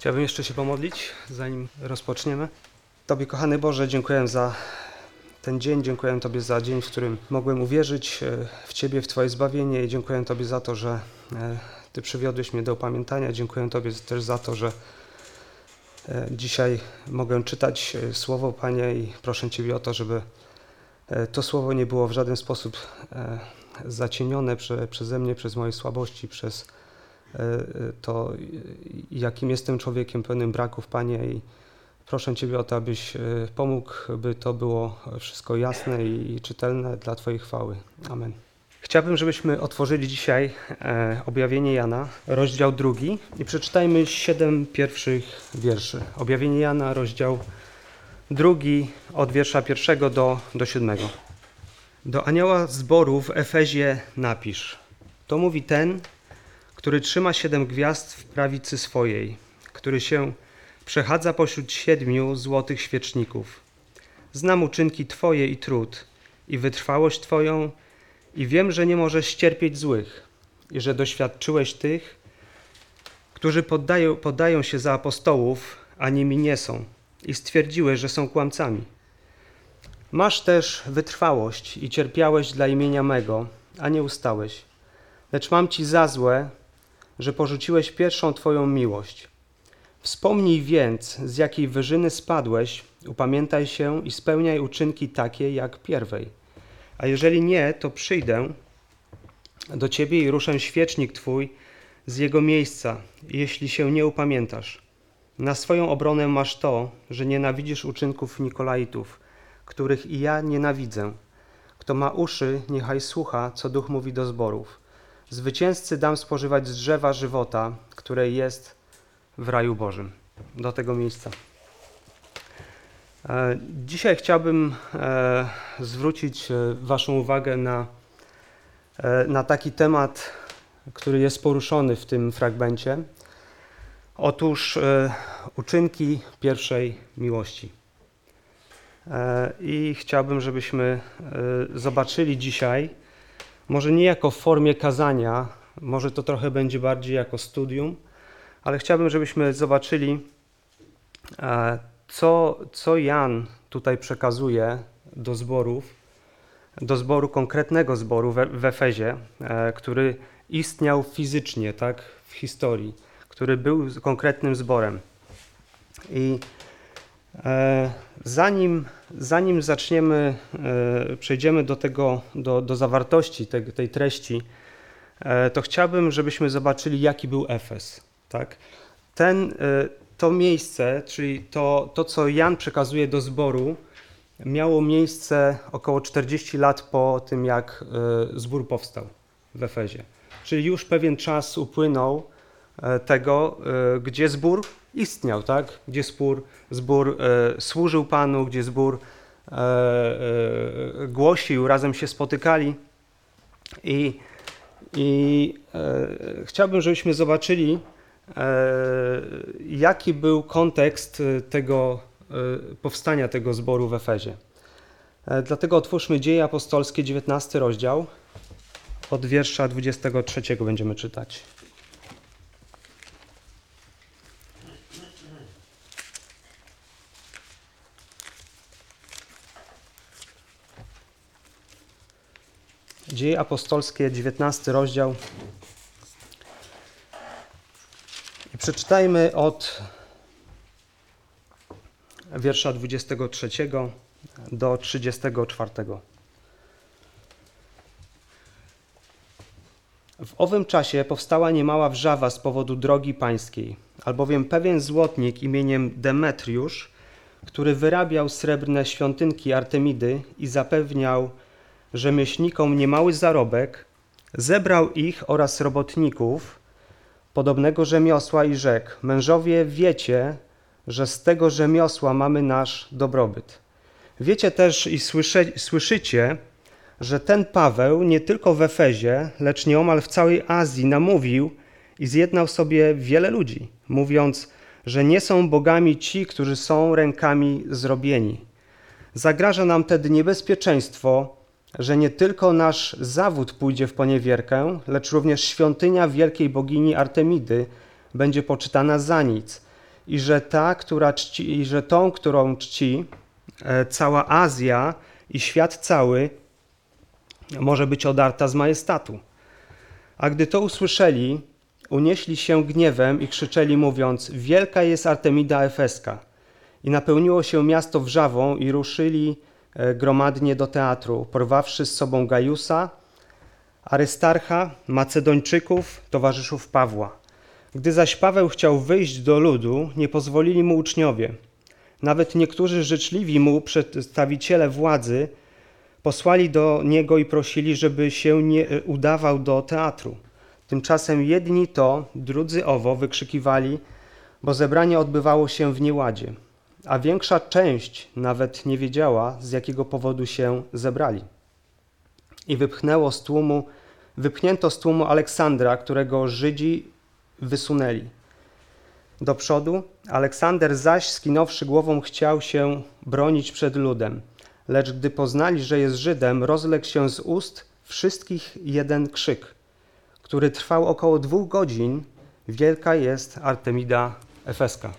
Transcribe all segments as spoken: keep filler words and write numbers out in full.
Chciałbym jeszcze się pomodlić, zanim rozpoczniemy. Tobie, kochany Boże, dziękuję za ten dzień, dziękuję Tobie za dzień, w którym mogłem uwierzyć w Ciebie, w Twoje zbawienie i dziękuję Tobie za to, że Ty przywiodłeś mnie do upamiętania. Dziękuję Tobie też za to, że dzisiaj mogę czytać Słowo, Panie, i proszę Ciebie o to, żeby to Słowo nie było w żaden sposób zacienione prze, przeze mnie, przez moje słabości, przez to, jakim jestem człowiekiem pełnym braków, Panie, i proszę Ciebie o to, abyś pomógł, by to było wszystko jasne i czytelne dla Twojej chwały. Amen. Chciałbym, żebyśmy otworzyli dzisiaj Objawienie Jana, rozdział drugi, i przeczytajmy siedem pierwszych wierszy. Objawienie Jana, rozdział drugi, od wiersza pierwszego do, do siódmego. Do anioła zboru w Efezie napisz: to mówi ten, który trzyma siedem gwiazd w prawicy swojej, który się przechadza pośród siedmiu złotych świeczników. Znam uczynki Twoje i trud, i wytrwałość Twoją, i wiem, że nie możesz ścierpieć złych, i że doświadczyłeś tych, którzy poddają, poddają się za apostołów, a nimi nie są, i stwierdziłeś, że są kłamcami. Masz też wytrwałość i cierpiałeś dla imienia mego, a nie ustałeś. Lecz mam Ci za złe, że porzuciłeś pierwszą Twoją miłość. Wspomnij więc, z jakiej wyżyny spadłeś, upamiętaj się i spełniaj uczynki takie jak pierwej. A jeżeli nie, to przyjdę do Ciebie i ruszę świecznik Twój z jego miejsca, jeśli się nie upamiętasz. Na swoją obronę masz to, że nienawidzisz uczynków Nikolaitów, których i ja nienawidzę. Kto ma uszy, niechaj słucha, co Duch mówi do zborów. Zwycięzcy dam spożywać z drzewa żywota, które jest w raju Bożym. Do tego miejsca. Dzisiaj chciałbym zwrócić Waszą uwagę na, na taki temat, który jest poruszony w tym fragmencie. Otóż uczynki pierwszej miłości. I chciałbym, żebyśmy zobaczyli dzisiaj, może nie jako w formie kazania, może to trochę będzie bardziej jako studium, ale chciałbym, żebyśmy zobaczyli, co, co Jan tutaj przekazuje do zborów, do zboru, konkretnego zboru w, w Efezie, który istniał fizycznie, tak, w historii, który był konkretnym zborem. I e, zanim, zanim zaczniemy, e, przejdziemy do tego, do, do zawartości tej, tej treści, e, to chciałbym, żebyśmy zobaczyli, jaki był Efes. Tak? Ten, e, to miejsce, czyli to, to, co Jan przekazuje do zboru, miało miejsce około czterdzieści lat po tym, jak e, zbór powstał w Efezie. Czyli już pewien czas upłynął tego, gdzie zbór istniał, tak? Gdzie zbór, zbór e, służył Panu, gdzie zbór e, e, głosił, razem się spotykali. I, i e, chciałbym, żebyśmy zobaczyli, e, jaki był kontekst tego e, powstania tego zboru w Efezie. E, dlatego otwórzmy Dzieje Apostolskie, dziewiętnasty rozdział, od wiersza dwudziestego trzeciego będziemy czytać. Dzieje Apostolskie, dziewiętnasty rozdział. I przeczytajmy od wiersza dwudziestego trzeciego do trzydziestego czwartego. W owym czasie powstała niemała wrzawa z powodu drogi pańskiej, albowiem pewien złotnik imieniem Demetriusz, który wyrabiał srebrne świątynki Artemidy i zapewniał rzemieślnikom niemały zarobek, zebrał ich oraz robotników podobnego rzemiosła i rzekł: mężowie, wiecie, że z tego rzemiosła mamy nasz dobrobyt. Wiecie też i słysze, słyszycie, że ten Paweł nie tylko w Efezie, lecz nieomal w całej Azji namówił i zjednał sobie wiele ludzi, mówiąc, że nie są bogami ci, którzy są rękami zrobieni. Zagraża nam tedy niebezpieczeństwo, że nie tylko nasz zawód pójdzie w poniewierkę, lecz również świątynia wielkiej bogini Artemidy będzie poczytana za nic i że ta, która czci, i że tą, którą czci e, cała Azja i świat cały, może być odarta z majestatu. A gdy to usłyszeli, unieśli się gniewem i krzyczeli, mówiąc: wielka jest Artemida Efeska. I napełniło się miasto wrzawą i ruszyli gromadnie do teatru, porwawszy z sobą Gajusa, Arystarcha, Macedończyków, towarzyszów Pawła. Gdy zaś Paweł chciał wyjść do ludu, nie pozwolili mu uczniowie. Nawet niektórzy życzliwi mu przedstawiciele władzy posłali do niego i prosili, żeby się nie udawał do teatru. Tymczasem jedni to, drudzy owo wykrzykiwali, bo zebranie odbywało się w nieładzie, a większa część nawet nie wiedziała, z jakiego powodu się zebrali. I wypchnęło z tłumu, wypchnięto z tłumu Aleksandra, którego Żydzi wysunęli do przodu. Aleksander zaś, skinąwszy głową, chciał się bronić przed ludem. Lecz gdy poznali, że jest Żydem, rozległ się z ust wszystkich jeden krzyk, który trwał około dwóch godzin: wielka jest Artemida Efeska.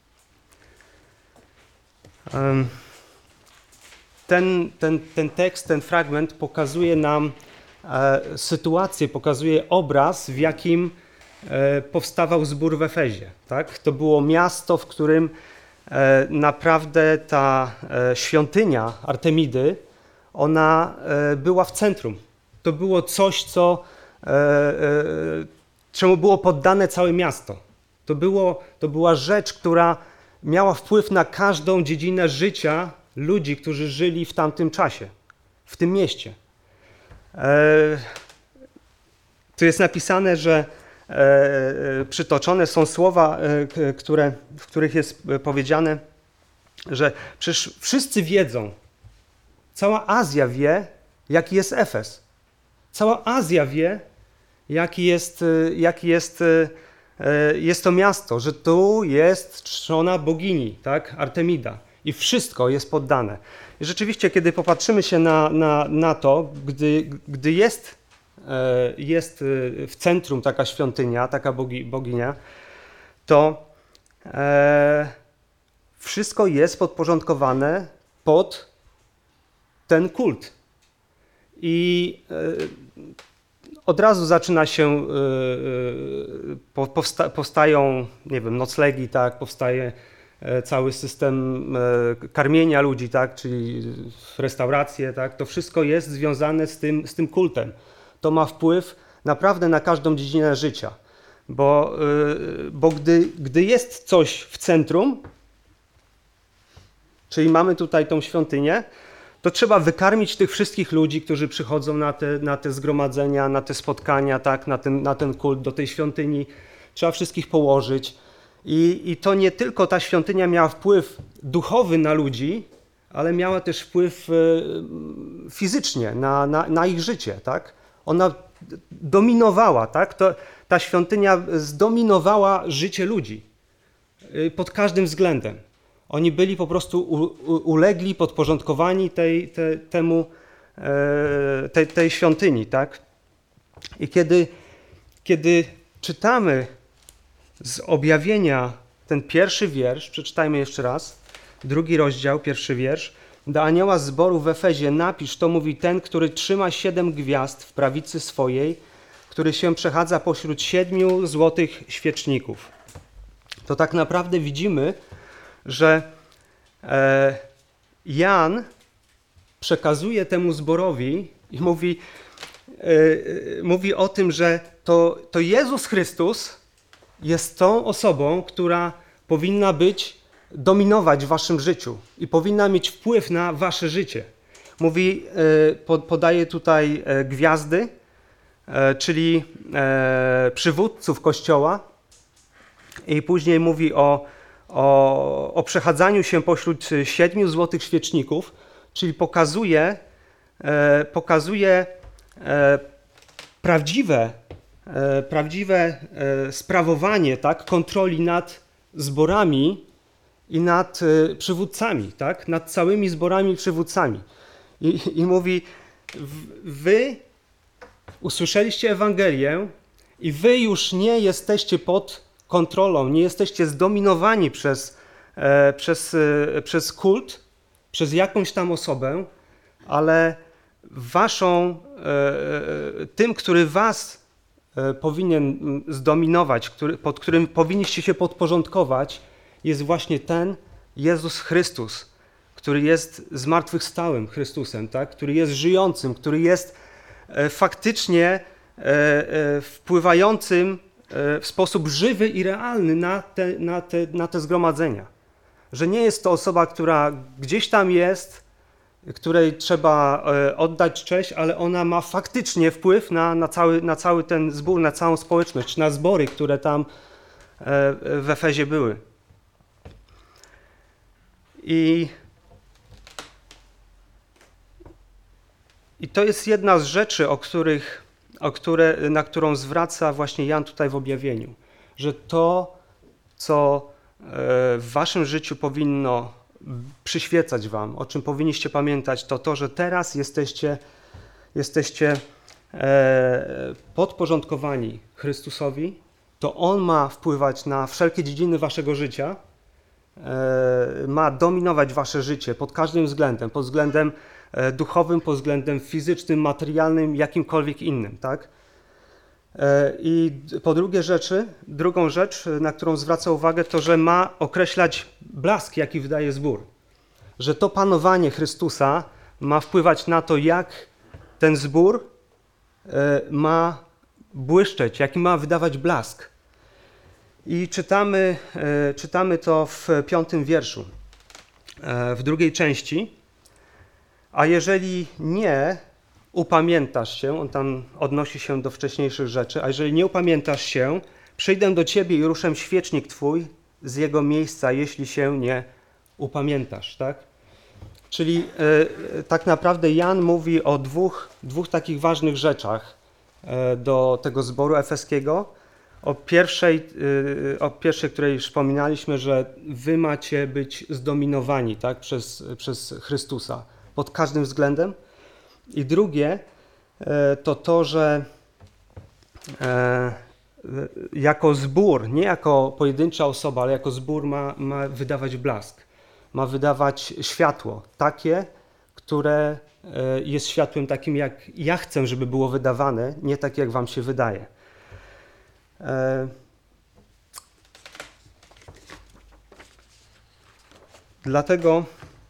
Ten, ten, ten tekst, ten fragment pokazuje nam e, sytuację, pokazuje obraz, w jakim e, powstawał zbór w Efezie. Tak? To było miasto, w którym e, naprawdę ta e, świątynia Artemidy, ona e, była w centrum. To było coś, co, e, e, czemu było poddane całe miasto. To, było, to była rzecz, która miała wpływ na każdą dziedzinę życia ludzi, którzy żyli w tamtym czasie, w tym mieście. E, tu jest napisane, że e, przytoczone są słowa, e, które, w których jest powiedziane, że przecież wszyscy wiedzą, cała Azja wie, jaki jest Efes. Cała Azja wie, jaki jest, jaki jest, jest to miasto, że tu jest czczona bogini, tak? Artemida. I wszystko jest poddane. I rzeczywiście, kiedy popatrzymy się na, na, na to, gdy, gdy jest, jest w centrum taka świątynia, taka bogi, boginia, to e, wszystko jest podporządkowane pod ten kult. I e, od razu zaczyna się, e, powsta, powstają, nie wiem, noclegi, tak, powstaje cały system karmienia ludzi, tak, czyli restauracje, tak, to wszystko jest związane z tym, z tym kultem. To ma wpływ naprawdę na każdą dziedzinę życia, bo, bo gdy, gdy jest coś w centrum, czyli mamy tutaj tą świątynię, to trzeba wykarmić tych wszystkich ludzi, którzy przychodzą na te, na te zgromadzenia, na te spotkania, tak, na ten, na ten kult do tej świątyni. Trzeba wszystkich położyć. I, I to nie tylko ta świątynia miała wpływ duchowy na ludzi, ale miała też wpływ e, fizycznie na, na, na ich życie. Tak? Ona dominowała, tak? To, ta świątynia zdominowała życie ludzi e, pod każdym względem. Oni byli po prostu u, u, ulegli, podporządkowani tej, te, temu, e, tej, tej świątyni. Tak? I kiedy, kiedy czytamy z objawienia ten pierwszy wiersz, przeczytajmy jeszcze raz, drugi rozdział, pierwszy wiersz. Do anioła zboru w Efezie napisz, to mówi ten, który trzyma siedem gwiazd w prawicy swojej, który się przechadza pośród siedmiu złotych świeczników. To tak naprawdę widzimy, że e, Jan przekazuje temu zborowi i mówi, e, mówi o tym, że to, to Jezus Chrystus jest tą osobą, która powinna być, dominować w waszym życiu i powinna mieć wpływ na wasze życie. Mówi, podaje tutaj gwiazdy, czyli przywódców Kościoła i później mówi o, o, o przechadzaniu się pośród siedmiu złotych świeczników, czyli pokazuje, pokazuje prawdziwe prawdziwe sprawowanie, tak, kontroli nad zborami i nad przywódcami, tak, nad całymi zborami i przywódcami. I, i mówi, wy usłyszeliście Ewangelię i wy już nie jesteście pod kontrolą, nie jesteście zdominowani przez, e, przez, e, przez kult, przez jakąś tam osobę, ale waszą, e, tym, który was e, powinien zdominować, który, pod którym powinniście się podporządkować, jest właśnie ten Jezus Chrystus, który jest zmartwychwstałym Chrystusem, tak? Który jest żyjącym, który jest e, faktycznie e, e, wpływającym e, w sposób żywy i realny na te, na, te, na te zgromadzenia. Że nie jest to osoba, która gdzieś tam jest, której trzeba e, oddać cześć, ale ona ma faktycznie wpływ na, na, cały, na cały ten zbór, na całą społeczność, na zbory, które tam e, w Efezie były. I I to jest jedna z rzeczy, o których, o które, na którą zwraca właśnie Jan tutaj w objawieniu. Że to, co w waszym życiu powinno przyświecać wam, o czym powinniście pamiętać, to to, że teraz jesteście, jesteście podporządkowani Chrystusowi, to On ma wpływać na wszelkie dziedziny waszego życia, ma dominować wasze życie pod każdym względem, pod względem duchowym, pod względem fizycznym, materialnym, jakimkolwiek innym, tak? I po drugie rzeczy, drugą rzecz, na którą zwraca uwagę, to, że ma określać blask, jaki wydaje zbór. Że to panowanie Chrystusa ma wpływać na to, jak ten zbór ma błyszczeć, jaki ma wydawać blask. I czytamy, czytamy to w piątym wierszu, w drugiej części. A jeżeli nie upamiętasz się, on tam odnosi się do wcześniejszych rzeczy, a jeżeli nie upamiętasz się, przyjdę do ciebie i ruszę świecznik twój z jego miejsca, jeśli się nie upamiętasz, tak? Czyli e, tak naprawdę Jan mówi o dwóch, dwóch takich ważnych rzeczach e, do tego zboru efeskiego. O pierwszej, e, o pierwszej, której już wspominaliśmy, że wy macie być zdominowani, tak? przez, przez Chrystusa pod każdym względem. I drugie to to, że jako zbór, nie jako pojedyncza osoba, ale jako zbór ma, ma wydawać blask, ma wydawać światło, takie, które jest światłem takim, jak ja chcę, żeby było wydawane, nie tak, jak wam się wydaje. Dlatego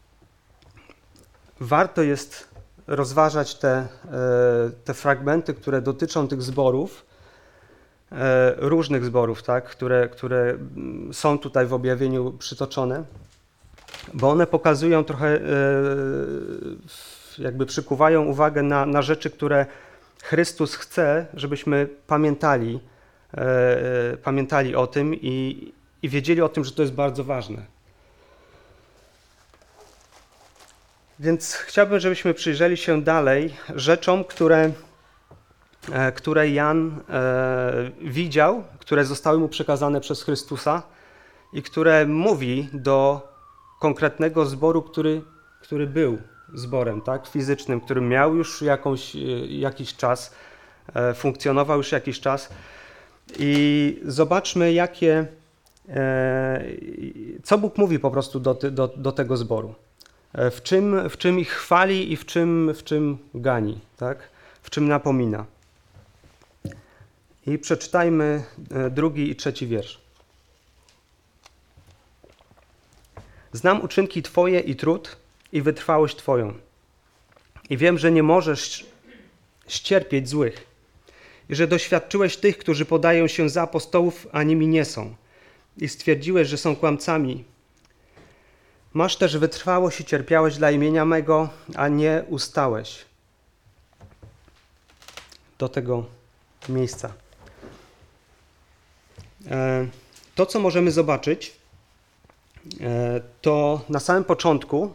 warto jest rozważać te, te fragmenty, które dotyczą tych zborów, różnych zborów, tak, które, które są tutaj w objawieniu przytoczone, bo one pokazują trochę, jakby przykuwają uwagę na, na rzeczy, które Chrystus chce, żebyśmy pamiętali, pamiętali o tym i, i wiedzieli o tym, że to jest bardzo ważne. Więc chciałbym, żebyśmy przyjrzeli się dalej rzeczom, które, które Jan e, widział, które zostały mu przekazane przez Chrystusa i które mówi do konkretnego zboru, który, który był zborem, tak, fizycznym, który miał już jakąś, jakiś czas, e, funkcjonował już jakiś czas. I zobaczmy, jakie, e, co Bóg mówi po prostu do, do, do tego zboru. W czym, w czym ich chwali i w czym, w czym gani, tak? W czym napomina. I przeczytajmy drugi i trzeci wiersz. Znam uczynki Twoje i trud i wytrwałość Twoją. I wiem, że nie możesz ścierpieć złych. I że doświadczyłeś tych, którzy podają się za apostołów, a nimi nie są. I stwierdziłeś, że są kłamcami. Masz też wytrwałość i cierpiałeś dla imienia mego, a nie ustałeś. Do tego miejsca. To, co możemy zobaczyć, to na samym początku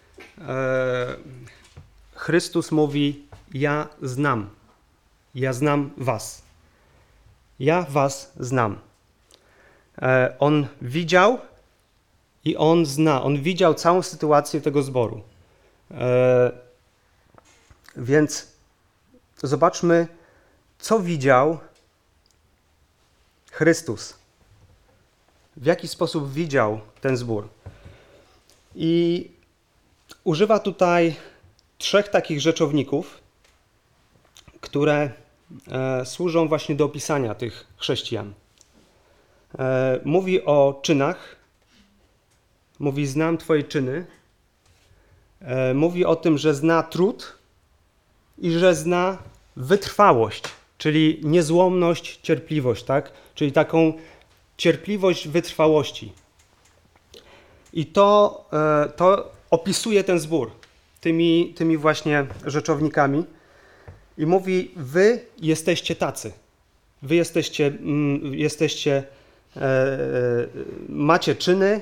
Chrystus mówi: ja znam, ja znam was. Ja was znam. On widział i on zna, on widział całą sytuację tego zboru. Więc zobaczmy, co widział Chrystus. w jaki sposób widział ten zbór. I używa tutaj trzech takich rzeczowników, które e, służą właśnie do opisania tych chrześcijan. E, mówi o czynach, mówi znam Twoje czyny, e, mówi o tym, że zna trud i że zna wytrwałość, czyli niezłomność, cierpliwość, tak? Czyli taką cierpliwość wytrwałości. I to, e, to opisuje ten zbór tymi, tymi właśnie rzeczownikami i mówi, wy jesteście tacy. Wy jesteście, mm, jesteście e, macie czyny,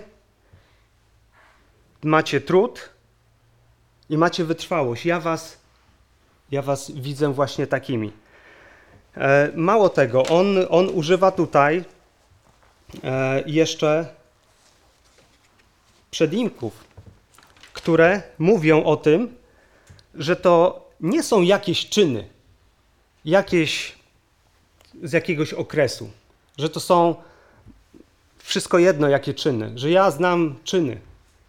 macie trud i macie wytrwałość. Ja was, ja was widzę właśnie takimi. E, mało tego, on, on używa tutaj e, jeszcze przedimków, które mówią o tym, że to nie są jakieś czyny, jakieś z jakiegoś okresu, że to są wszystko jedno, jakie czyny, że ja znam czyny,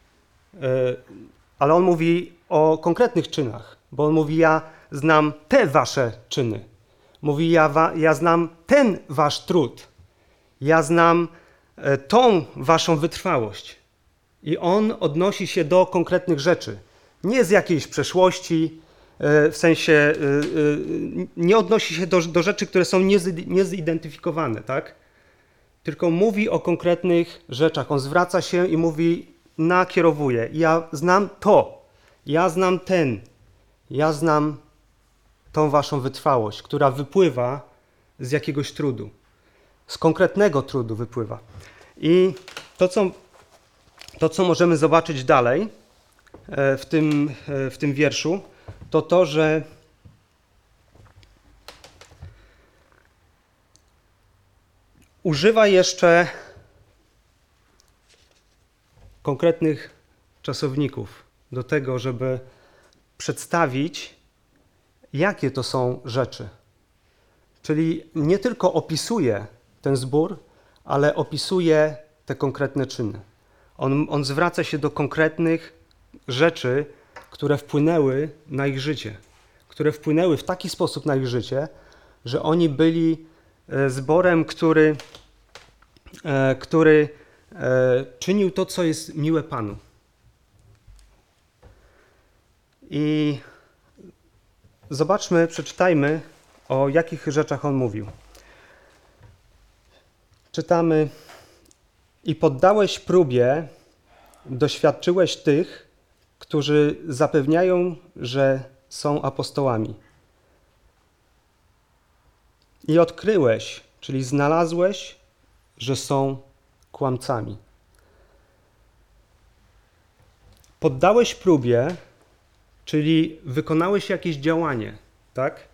ale on mówi o konkretnych czynach, bo on mówi, ja znam te wasze czyny, mówi, ja, wa, ja znam ten wasz trud, ja znam tą waszą wytrwałość. I on odnosi się do konkretnych rzeczy, nie z jakiejś przeszłości, w sensie nie odnosi się do, do rzeczy, które są niezidentyfikowane, tak? Tylko mówi o konkretnych rzeczach. On zwraca się i mówi, nakierowuje. Ja znam to, ja znam ten, ja znam tą waszą wytrwałość, która wypływa z jakiegoś trudu, z konkretnego trudu wypływa. I to, co To, co możemy zobaczyć dalej w tym, w tym wierszu, to to, że używa jeszcze konkretnych czasowników do tego, żeby przedstawić, jakie to są rzeczy. Czyli nie tylko opisuje ten zbór, ale opisuje te konkretne czyny. On, on zwraca się do konkretnych rzeczy, które wpłynęły na ich życie, które wpłynęły w taki sposób na ich życie, że oni byli zborem, który, który czynił to, co jest miłe Panu. I zobaczmy, przeczytajmy, o jakich rzeczach on mówił. Czytamy: i poddałeś próbie, doświadczyłeś tych, którzy zapewniają, że są apostołami. I odkryłeś, czyli znalazłeś, że są kłamcami. Poddałeś próbie, czyli wykonałeś jakieś działanie, tak?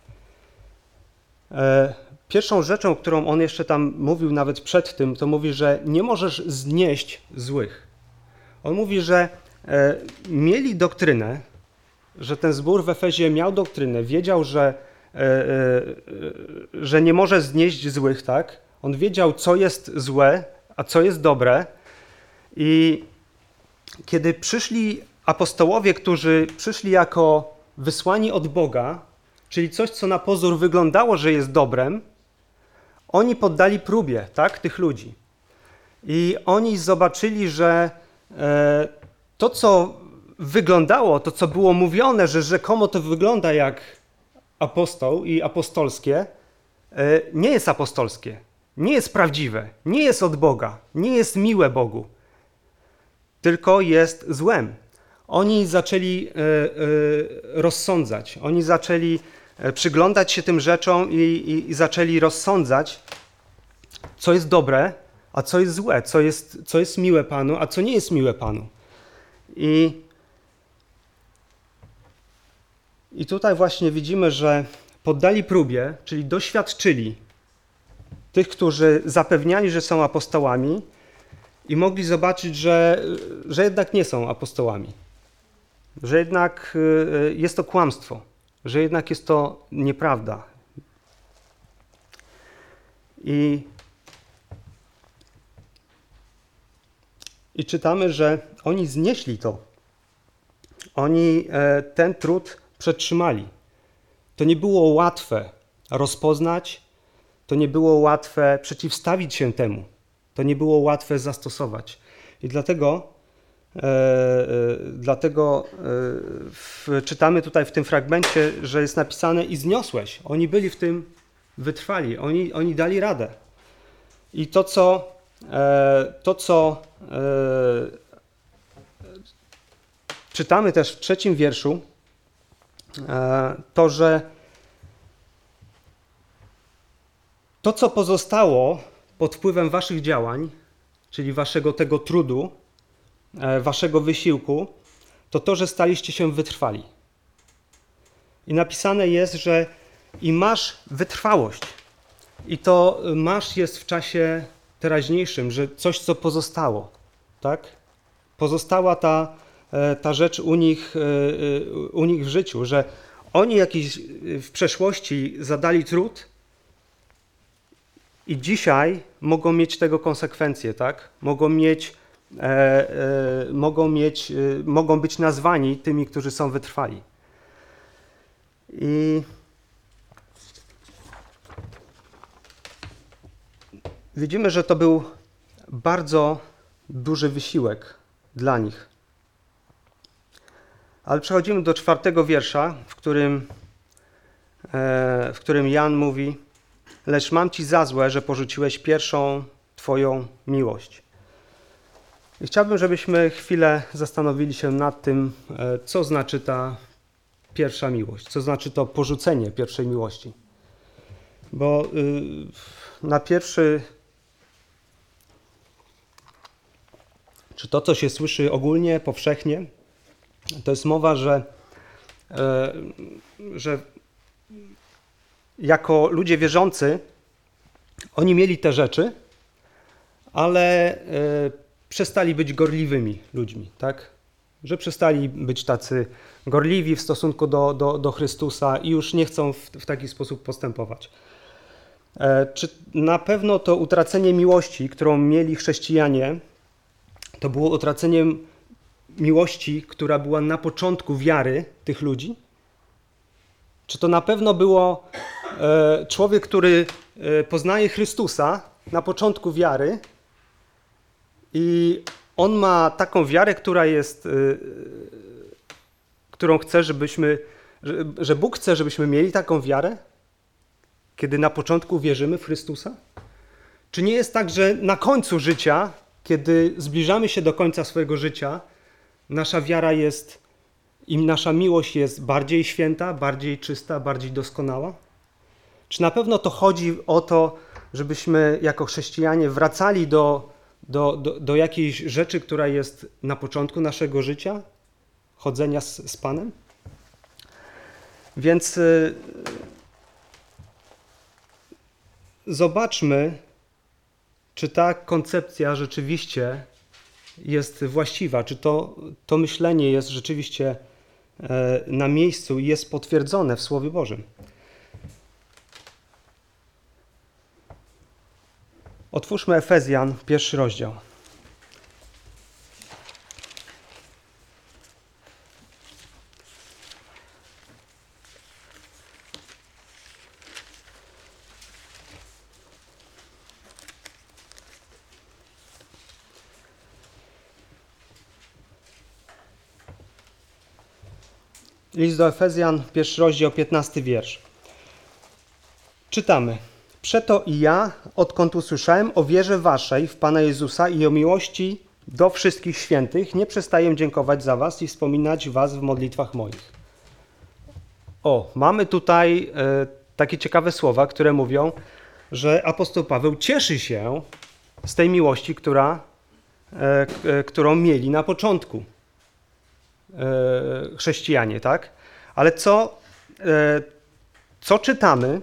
E, Pierwszą rzeczą, którą on jeszcze tam mówił nawet przed tym, to mówi, że nie możesz znieść złych. On mówi, że e, mieli doktrynę, że ten zbór w Efezie miał doktrynę, wiedział, że, e, e, że nie może znieść złych, tak? On wiedział, co jest złe, a co jest dobre. I kiedy przyszli apostołowie, którzy przyszli jako wysłani od Boga, czyli coś, co na pozór wyglądało, że jest dobrem, oni poddali próbie, tak, tych ludzi. I oni zobaczyli, że e, to, co wyglądało, to, co było mówione, że rzekomo to wygląda jak apostoł i apostolskie, e, nie jest apostolskie, nie jest prawdziwe, nie jest od Boga, nie jest miłe Bogu, tylko jest złem. Oni zaczęli e, e, rozsądzać, oni zaczęli przyglądać się tym rzeczom i, i, i zaczęli rozsądzać, co jest dobre, a co jest złe, co jest, co jest miłe Panu, a co nie jest miłe Panu. I, I tutaj właśnie widzimy, że poddali próbie, czyli doświadczyli tych, którzy zapewniali, że są apostołami i mogli zobaczyć, że, że jednak nie są apostołami, że jednak jest to kłamstwo, że jednak jest to nieprawda. I I czytamy, że oni znieśli to. Oni ten trud przetrzymali. To nie było łatwe rozpoznać, to nie było łatwe przeciwstawić się temu. To nie było łatwe zastosować. I dlatego, e, e, dlatego e, w, czytamy tutaj w tym fragmencie, że jest napisane i zniosłeś. Oni byli w tym wytrwali, oni, oni dali radę. I to, co, e, to, co e, czytamy też w trzecim wierszu, e, to, że to, co pozostało pod wpływem waszych działań, czyli waszego tego trudu, e, waszego wysiłku, to to, że staliście się wytrwali. I napisane jest, że i masz wytrwałość. I to masz jest w czasie teraźniejszym, że coś, co pozostało, tak? Pozostała ta, ta rzecz u nich, u nich w życiu, że oni jakiś w przeszłości zadali trud i dzisiaj mogą mieć tego konsekwencje, tak? Mogą mieć, e, e, mogą mieć, e, mogą być nazwani tymi, którzy są wytrwali. I widzimy, że to był bardzo duży wysiłek dla nich. Ale przechodzimy do czwartego wiersza, w którym, e, w którym Jan mówi: lecz mam ci za złe, że porzuciłeś pierwszą twoją miłość. I chciałbym, żebyśmy chwilę zastanowili się nad tym, e, co znaczy ta pierwsza miłość, co znaczy to porzucenie pierwszej miłości. Bo y, na pierwszy, czy to, co się słyszy ogólnie, powszechnie, to jest mowa, że, y, że jako ludzie wierzący oni mieli te rzeczy, ale y, przestali być gorliwymi ludźmi, tak? Że przestali być tacy gorliwi w stosunku do, do, do Chrystusa i już nie chcą w, w taki sposób postępować. E, czy na pewno to utracenie miłości, którą mieli chrześcijanie, to było utraceniem miłości, która była na początku wiary tych ludzi? Czy to na pewno było e, człowiek, który e, poznaje Chrystusa na początku wiary i on ma taką wiarę, która jest, y, którą chce, żebyśmy, że, że Bóg chce, żebyśmy mieli taką wiarę, kiedy na początku wierzymy w Chrystusa? Czy nie jest tak, że na końcu życia, kiedy zbliżamy się do końca swojego życia, nasza wiara jest i nasza miłość jest bardziej święta, bardziej czysta, bardziej doskonała? Czy na pewno to chodzi o to, żebyśmy jako chrześcijanie wracali do Do, do, do jakiejś rzeczy, która jest na początku naszego życia, chodzenia z, z Panem? Więc y, zobaczmy, czy ta koncepcja rzeczywiście jest właściwa, czy to, to myślenie jest rzeczywiście e, na miejscu i jest potwierdzone w Słowie Bożym. Otwórzmy Efezjan, pierwszy rozdział. List do Efezjan, pierwszy rozdział, piętnasty wiersz. Czytamy. Przeto i ja, odkąd usłyszałem o wierze waszej w Pana Jezusa i o miłości do wszystkich świętych, nie przestaję dziękować za was i wspominać was w modlitwach moich. O, mamy tutaj e, takie ciekawe słowa, które mówią, że apostoł Paweł cieszy się z tej miłości, która, e, e, którą mieli na początku e, chrześcijanie, tak? Ale co, e, co czytamy?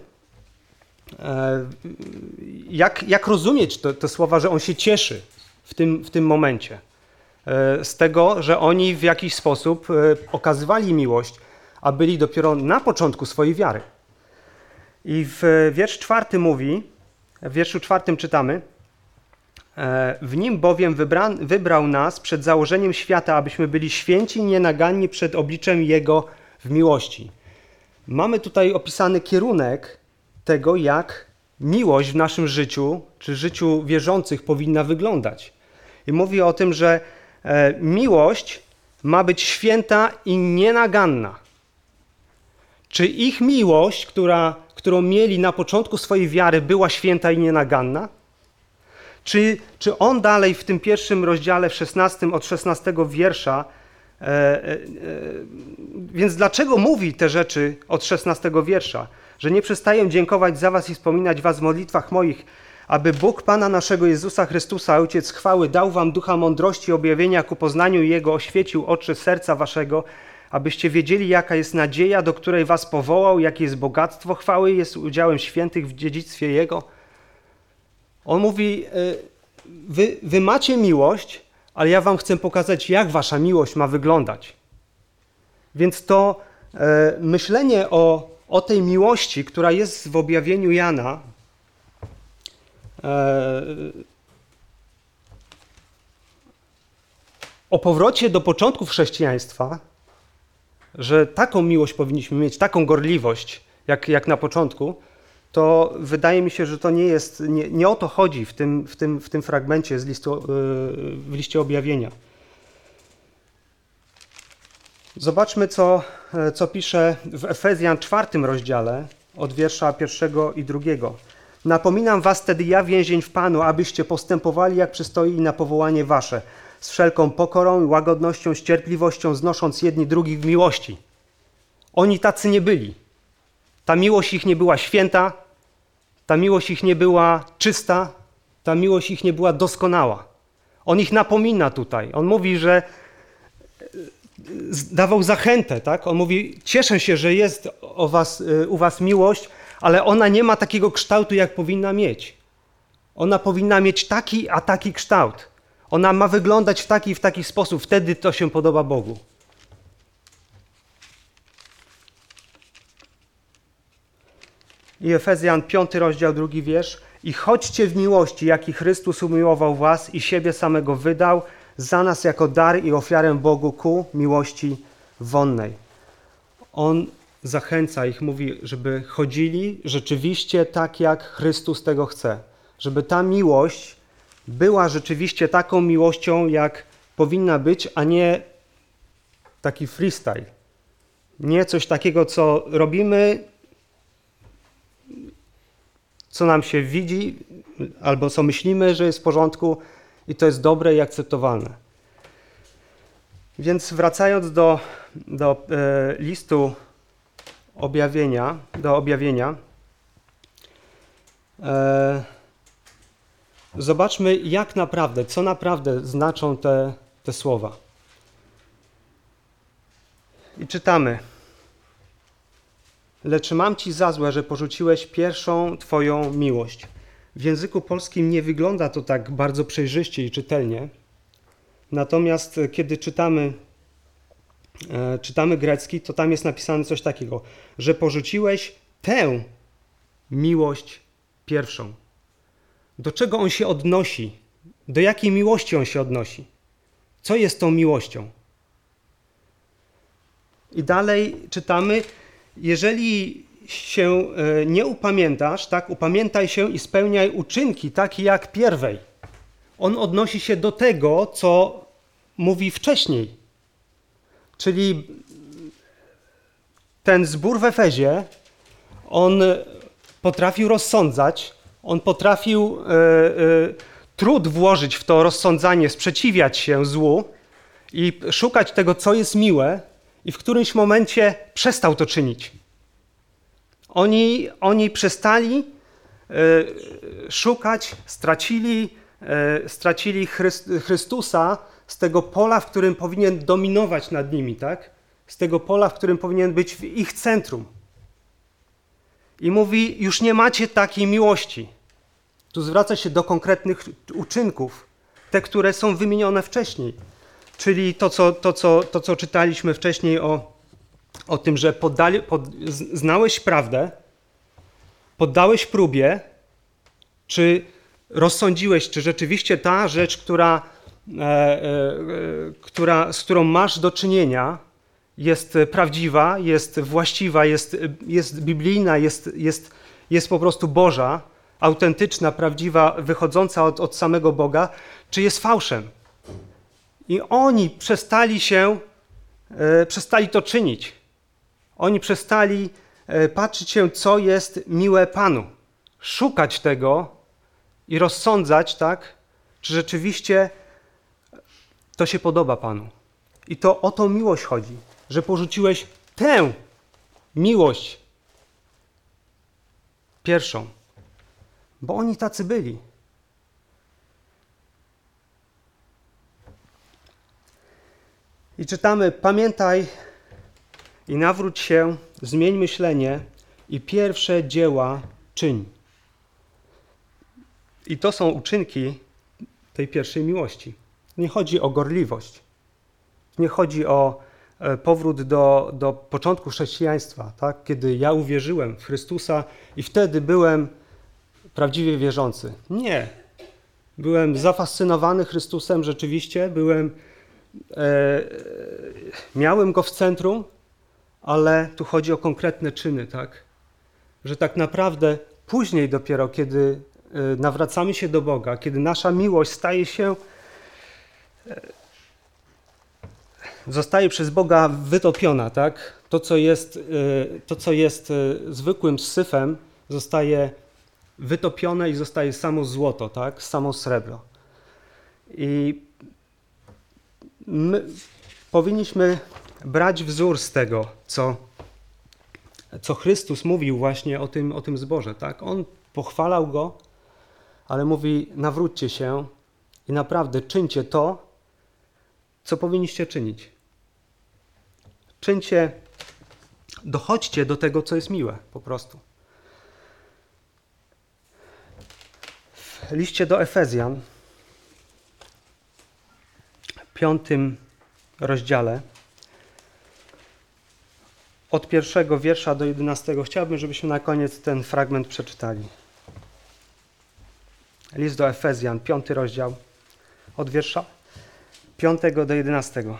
Jak, jak rozumieć te, te słowa, że on się cieszy w tym, w tym momencie? Z tego, że oni w jakiś sposób okazywali miłość, a byli dopiero na początku swojej wiary. I w wiersz czwarty mówi, w wierszu czwartym czytamy: W nim bowiem wybra, wybrał nas przed założeniem świata, abyśmy byli święci i nienaganni przed obliczem Jego w miłości. Mamy tutaj opisany kierunek tego, jak miłość w naszym życiu, czy życiu wierzących powinna wyglądać. I mówi o tym, że miłość ma być święta i nienaganna. Czy ich miłość, która, którą mieli na początku swojej wiary, była święta i nienaganna? Czy, czy on dalej w tym pierwszym rozdziale, w szesnastym, od szesnastego wiersza, e, e, e, więc dlaczego mówi te rzeczy od szesnastego wiersza? Że nie przestaję dziękować za was i wspominać was w modlitwach moich, aby Bóg Pana naszego Jezusa Chrystusa, Ojciec chwały, dał wam ducha mądrości i objawienia ku poznaniu Jego, oświecił oczy serca waszego, abyście wiedzieli, jaka jest nadzieja, do której was powołał, jakie jest bogactwo chwały, jest udziałem świętych w dziedzictwie Jego. On mówi, wy, wy macie miłość, ale ja wam chcę pokazać, jak wasza miłość ma wyglądać. Więc to e, myślenie o, o tej miłości, która jest w objawieniu Jana, e, o powrocie do początków chrześcijaństwa, że taką miłość powinniśmy mieć, taką gorliwość, jak, jak na początku, to wydaje mi się, że to nie jest, nie, nie o to chodzi w tym, w tym, w tym fragmencie z listu, w liście objawienia. Zobaczmy, co, co pisze w Efezjan czwartym rozdziale, od wiersza pierwszego i drugiego. Napominam was tedy ja, więzień w Panu, abyście postępowali, jak przystoi na powołanie wasze, z wszelką pokorą i łagodnością, z cierpliwością, znosząc jedni drugich w miłości. Oni tacy nie byli. Ta miłość ich nie była święta, ta miłość ich nie była czysta, ta miłość ich nie była doskonała. On ich napomina tutaj. On mówi, że dawał zachętę, tak? On mówi, cieszę się, że jest o was, u was miłość, ale ona nie ma takiego kształtu, jak powinna mieć. Ona powinna mieć taki, a taki kształt. Ona ma wyglądać w taki i w taki sposób. Wtedy to się podoba Bogu. I Efezjan piąty rozdział, drugi wiersz. I chodźcie w miłości, jaki Chrystus umiłował was i siebie samego wydał za nas jako dar i ofiarę Bogu ku miłości wonnej. On zachęca ich, mówi, żeby chodzili rzeczywiście tak, jak Chrystus tego chce. Żeby ta miłość była rzeczywiście taką miłością, jak powinna być, a nie taki freestyle. Nie coś takiego, co robimy, co nam się widzi, albo co myślimy, że jest w porządku i to jest dobre i akceptowalne. Więc wracając do, do e, listu objawienia, do objawienia, e, zobaczmy, jak naprawdę, co naprawdę znaczą te, te słowa. I czytamy. Lecz mam ci za złe, że porzuciłeś pierwszą twoją miłość. W języku polskim nie wygląda to tak bardzo przejrzyście i czytelnie. Natomiast kiedy czytamy, e, czytamy grecki, to tam jest napisane coś takiego, że porzuciłeś tę miłość pierwszą. Do czego on się odnosi? Do jakiej miłości on się odnosi? Co jest tą miłością? I dalej czytamy, jeżeli się nie upamiętasz, tak, upamiętaj się i spełniaj uczynki takie jak pierwej. On odnosi się do tego, co mówi wcześniej. Czyli ten zbór w Efezie, on potrafił rozsądzać, on potrafił e, e, trud włożyć w to rozsądzanie, sprzeciwiać się złu i szukać tego, co jest miłe, i w którymś momencie przestał to czynić. Oni, oni przestali e, szukać, stracili, e, stracili Chryst, Chrystusa z tego pola, w którym powinien dominować nad nimi, tak? Z tego pola, w którym powinien być w ich centrum. I mówi, już nie macie takiej miłości. Tu zwraca się do konkretnych uczynków, te, które są wymienione wcześniej. Czyli to, co, to, co, to, co czytaliśmy wcześniej o, o tym, że poddali, pod, znałeś prawdę, poddałeś próbie, czy rozsądziłeś, czy rzeczywiście ta rzecz, która, e, e, która, z którą masz do czynienia, jest prawdziwa, jest właściwa, jest, jest biblijna, jest, jest, jest po prostu Boża, autentyczna, prawdziwa, wychodząca od, od samego Boga, czy jest fałszem. I oni przestali się, e, przestali to czynić. Oni przestali e, patrzeć się, co jest miłe Panu. Szukać tego i rozsądzać, tak, czy rzeczywiście to się podoba Panu. I to o tą miłość chodzi, że porzuciłeś tę miłość pierwszą, bo oni tacy byli. I czytamy, pamiętaj i nawróć się, zmień myślenie i pierwsze dzieła czyń. I to są uczynki tej pierwszej miłości. Nie chodzi o gorliwość. Nie chodzi o powrót do, do początku chrześcijaństwa, tak? Kiedy ja uwierzyłem w Chrystusa i wtedy byłem prawdziwie wierzący. Nie. Byłem zafascynowany Chrystusem rzeczywiście, byłem, e, miałem Go w centrum, ale tu chodzi o konkretne czyny, tak? Że tak naprawdę później dopiero, kiedy nawracamy się do Boga, kiedy nasza miłość staje się, zostaje przez Boga wytopiona, tak? To, co jest, to, co jest zwykłym syfem, zostaje wytopione i zostaje samo złoto, tak? Samo srebro. I my powinniśmy brać wzór z tego, co, co Chrystus mówił właśnie o tym, o tym zboże, tak? On pochwalał go, ale mówi, nawróćcie się i naprawdę czyńcie to, co powinniście czynić. Czyńcie, dochodźcie do tego, co jest miłe, po prostu. W liście do Efezjan, piątym rozdziale, od pierwszego wiersza do jedenastego, chciałbym, żebyśmy na koniec ten fragment przeczytali. List do Efezjan, piąty rozdział, od wiersza piątego do jedenastego.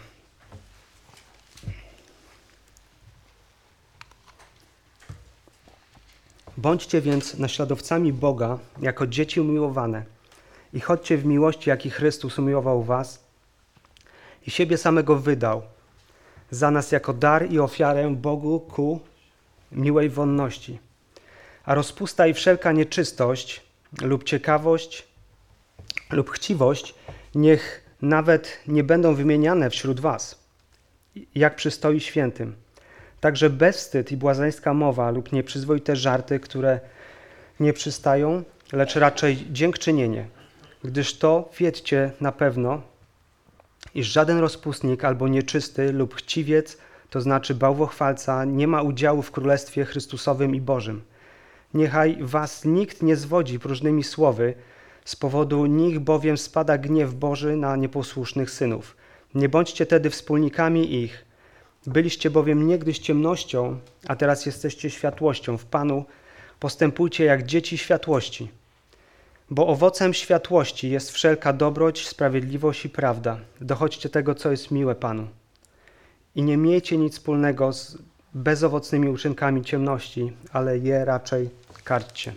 Bądźcie więc naśladowcami Boga jako dzieci umiłowane i chodźcie w miłości, jaki Chrystus umiłował was i siebie samego wydał za nas jako dar i ofiarę Bogu ku miłej wonności. A rozpusta i wszelka nieczystość lub ciekawość lub chciwość niech nawet nie będą wymieniane wśród was, jak przystoi świętym. Także bezwstyd i błazeńska mowa lub nieprzyzwoite żarty, które nie przystają, lecz raczej dziękczynienie, gdyż to wiedzcie na pewno, iż żaden rozpustnik albo nieczysty lub chciwiec, to znaczy bałwochwalca, nie ma udziału w Królestwie Chrystusowym i Bożym. Niechaj was nikt nie zwodzi próżnymi słowy, z powodu nich bowiem spada gniew Boży na nieposłusznych synów. Nie bądźcie tedy wspólnikami ich. Byliście bowiem niegdyś ciemnością, a teraz jesteście światłością. W Panu postępujcie jak dzieci światłości. Bo owocem światłości jest wszelka dobroć, sprawiedliwość i prawda. Dochodźcie tego, co jest miłe Panu. I nie miejcie nic wspólnego z bezowocnymi uczynkami ciemności, ale je raczej karćcie.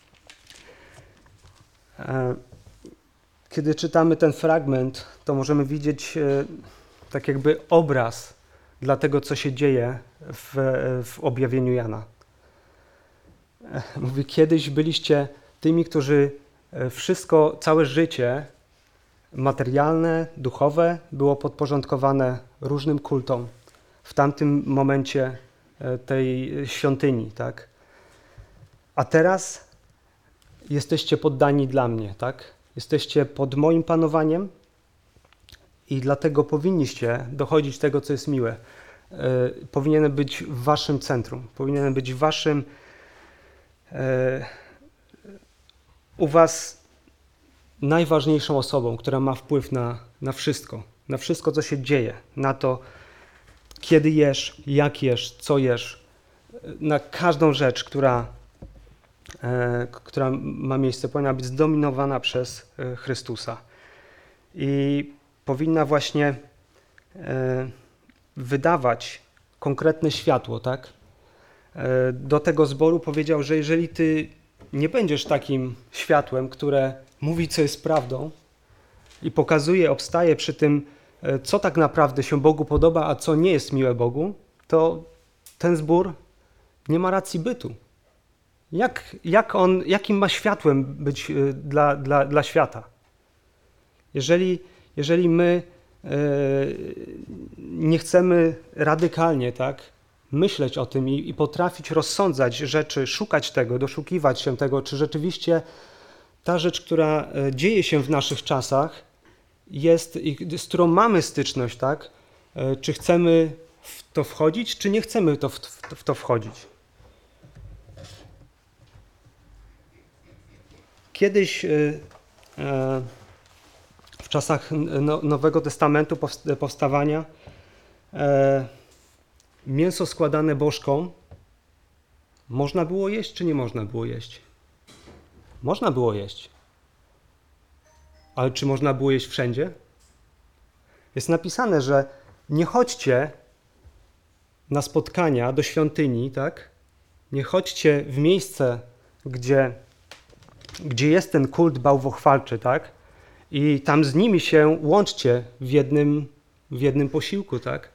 Kiedy czytamy ten fragment, to możemy widzieć tak jakby obraz dla tego, co się dzieje w, w objawieniu Jana. Mówi, kiedyś byliście tymi, którzy wszystko, całe życie materialne, duchowe było podporządkowane różnym kultom w tamtym momencie tej świątyni, tak? A teraz jesteście poddani dla mnie, tak? Jesteście pod moim panowaniem i dlatego powinniście dochodzić tego, co jest miłe. Yy, powinienem być w waszym centrum, powinienem być w waszym, yy, u was najważniejszą osobą, która ma wpływ na, na wszystko, na wszystko, co się dzieje, na to, kiedy jesz, jak jesz, co jesz, na każdą rzecz, która e, która ma miejsce, powinna być zdominowana przez e, Chrystusa. I powinna właśnie e, wydawać konkretne światło, tak? E, do tego zboru powiedział, że jeżeli ty nie będziesz takim światłem, które mówi, co jest prawdą i pokazuje, obstaje przy tym, e, co tak naprawdę się Bogu podoba, a co nie jest miłe Bogu, to ten zbór nie ma racji bytu. Jak, jak on, jakim ma światłem być e, dla, dla, dla świata? Jeżeli, jeżeli my e, nie chcemy radykalnie, tak, myśleć o tym i, i potrafić rozsądzać rzeczy, szukać tego, doszukiwać się tego, czy rzeczywiście ta rzecz, która e, dzieje się w naszych czasach, jest, i, z którą mamy styczność, tak, e, czy chcemy w to wchodzić, czy nie chcemy to, w, w to wchodzić. Kiedyś e, e, w czasach Nowego Testamentu, powstawania, e, mięso składane bożkom można było jeść, czy nie można było jeść? Można było jeść. Ale czy można było jeść wszędzie? Jest napisane, że nie chodźcie na spotkania do świątyni, tak? Nie chodźcie w miejsce, gdzie, gdzie jest ten kult bałwochwalczy, tak? I tam z nimi się łączcie w jednym, w jednym posiłku, tak?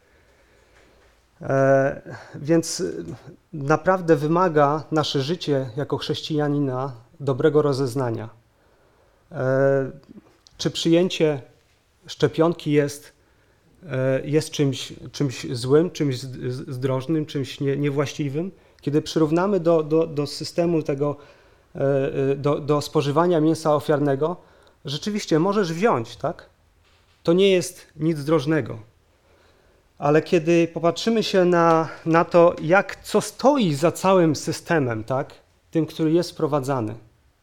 E, więc naprawdę wymaga nasze życie jako chrześcijanina dobrego rozeznania. E, czy przyjęcie szczepionki jest, e, jest czymś, czymś złym, czymś zdrożnym, czymś nie, niewłaściwym? Kiedy przyrównamy do, do, do systemu tego, e, do, do spożywania mięsa ofiarnego, rzeczywiście możesz wziąć, tak? To nie jest nic zdrożnego. Ale kiedy popatrzymy się na, na to, jak, co stoi za całym systemem, tak? Tym, który jest wprowadzany,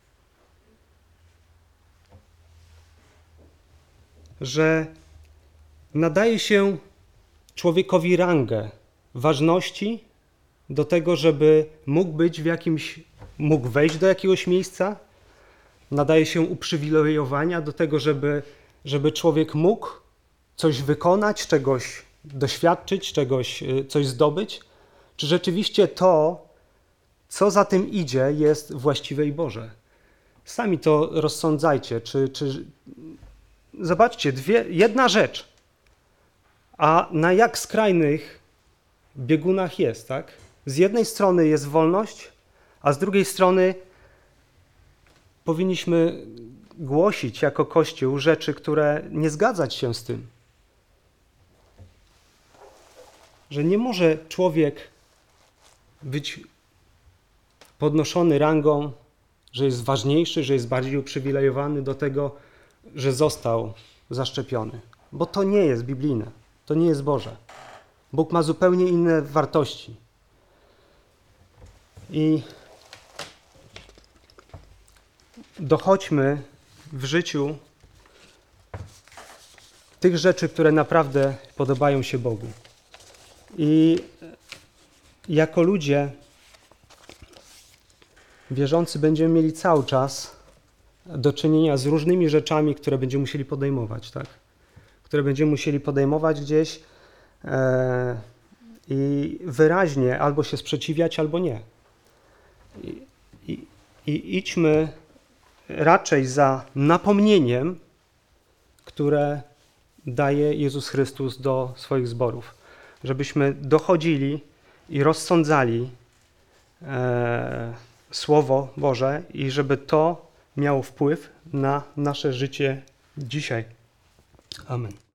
że nadaje się człowiekowi rangę ważności do tego, żeby mógł być w jakimś, mógł wejść do jakiegoś miejsca, nadaje się uprzywilejowania do tego, żeby, żeby człowiek mógł coś wykonać, czegoś doświadczyć, czegoś, coś zdobyć. Czy rzeczywiście to, co za tym idzie, jest właściwe i Boże? Sami to rozsądzajcie. Czy, czy... Zobaczcie, dwie, jedna rzecz, a na jak skrajnych biegunach jest, tak? Z jednej strony jest wolność, a z drugiej strony powinniśmy głosić jako Kościół rzeczy, które nie zgadzać się z tym. Że nie może człowiek być podnoszony rangą, że jest ważniejszy, że jest bardziej uprzywilejowany do tego, że został zaszczepiony. Bo to nie jest biblijne, to nie jest Boże. Bóg ma zupełnie inne wartości. I dochodźmy w życiu tych rzeczy, które naprawdę podobają się Bogu. I jako ludzie wierzący będziemy mieli cały czas do czynienia z różnymi rzeczami, które będziemy musieli podejmować, tak? Które będziemy musieli podejmować gdzieś e, i wyraźnie albo się sprzeciwiać, albo nie. I, i, i idźmy raczej za napomnieniem, które daje Jezus Chrystus do swoich zborów. Żebyśmy dochodzili i rozsądzali e, Słowo Boże i żeby to miało wpływ na nasze życie dzisiaj. Amen.